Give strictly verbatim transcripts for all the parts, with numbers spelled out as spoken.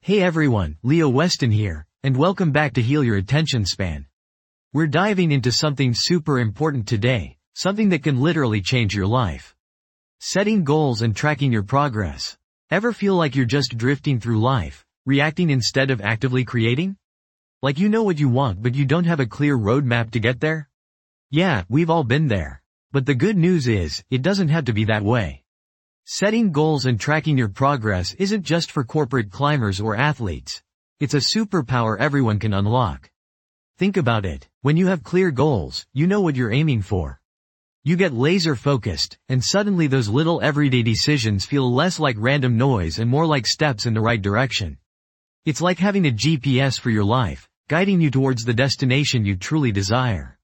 Hey everyone, Leo Weston here, and welcome back to Heal Your Attention Span. We're diving into something super important today, something that can literally change your life. Setting goals and tracking your progress. Ever feel like you're just drifting through life, reacting instead of actively creating? Like you know what you want but you don't have a clear roadmap to get there? Yeah, we've all been there. But the good news is, it doesn't have to be that way. Setting goals and tracking your progress isn't just for corporate climbers or athletes. It's a superpower everyone can unlock. Think about it. When you have clear goals, you know what you're aiming for. You get laser focused, and suddenly those little everyday decisions feel less like random noise and more like steps in the right direction. It's like having a G P S for your life, guiding you towards the destination you truly desire.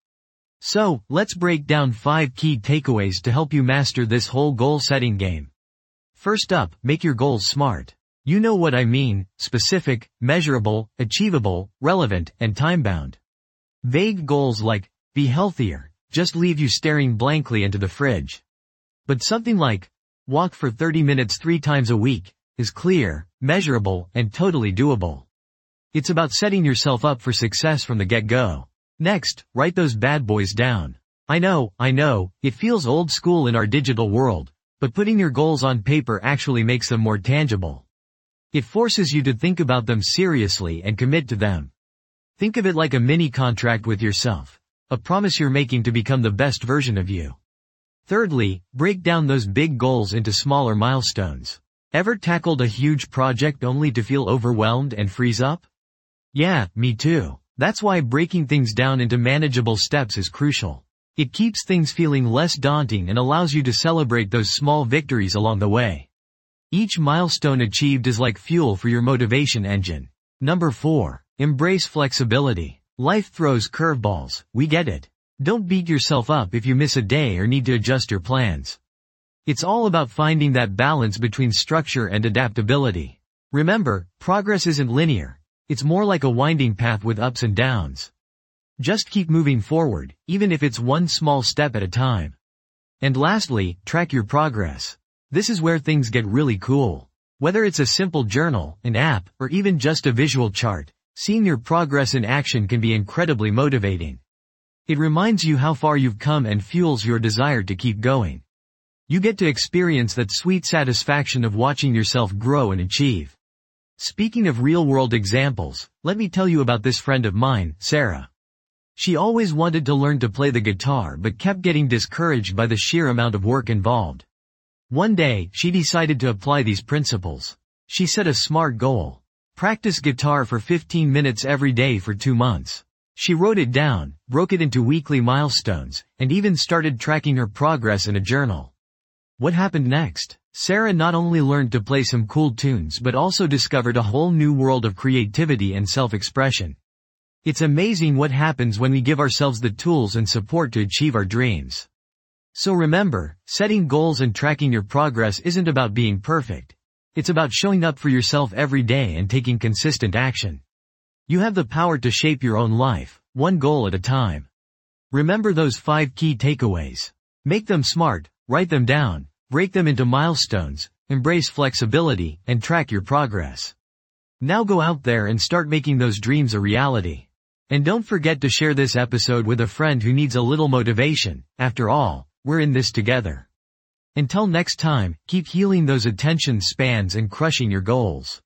So, let's break down five key takeaways to help you master this whole goal-setting game. First up, make your goals SMART. You know what I mean: specific, measurable, achievable, relevant, and time-bound. Vague goals like, be healthier, just leave you staring blankly into the fridge. But something like, walk for thirty minutes three times a week, is clear, measurable, and totally doable. It's about setting yourself up for success from the get-go. Next, write those bad boys down. I know, I know, it feels old school in our digital world, but putting your goals on paper actually makes them more tangible. It forces you to think about them seriously and commit to them. Think of it like a mini contract with yourself, a promise you're making to become the best version of you. Thirdly, break down those big goals into smaller milestones. Ever tackled a huge project only to feel overwhelmed and freeze up? Yeah, me too. That's why breaking things down into manageable steps is crucial. It keeps things feeling less daunting and allows you to celebrate those small victories along the way. Each milestone achieved is like fuel for your motivation engine. Number four. Embrace flexibility. Life throws curveballs, we get it. Don't beat yourself up if you miss a day or need to adjust your plans. It's all about finding that balance between structure and adaptability. Remember, progress isn't linear. It's more like a winding path with ups and downs. Just keep moving forward, even if it's one small step at a time. And lastly, track your progress. This is where things get really cool. Whether it's a simple journal, an app, or even just a visual chart, seeing your progress in action can be incredibly motivating. It reminds you how far you've come and fuels your desire to keep going. You get to experience that sweet satisfaction of watching yourself grow and achieve. Speaking of real-world examples, let me tell you about this friend of mine, Sarah. She always wanted to learn to play the guitar but kept getting discouraged by the sheer amount of work involved. One day, she decided to apply these principles. She set a SMART goal. Practice guitar for fifteen minutes every day for two months. She wrote it down, broke it into weekly milestones, and even started tracking her progress in a journal. What happened next? Sarah not only learned to play some cool tunes but also discovered a whole new world of creativity and self-expression. It's amazing what happens when we give ourselves the tools and support to achieve our dreams. So remember, setting goals and tracking your progress isn't about being perfect. It's about showing up for yourself every day and taking consistent action. You have the power to shape your own life, one goal at a time. Remember those five key takeaways. Make them SMART, write them down, break them into milestones, embrace flexibility, and track your progress. Now go out there and start making those dreams a reality. And don't forget to share this episode with a friend who needs a little motivation. After all, we're in this together. Until next time, keep healing those attention spans and crushing your goals.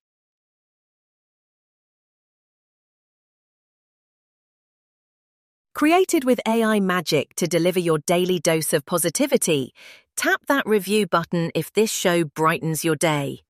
Created with A I magic to deliver your daily dose of positivity, tap that review button if this show brightens your day.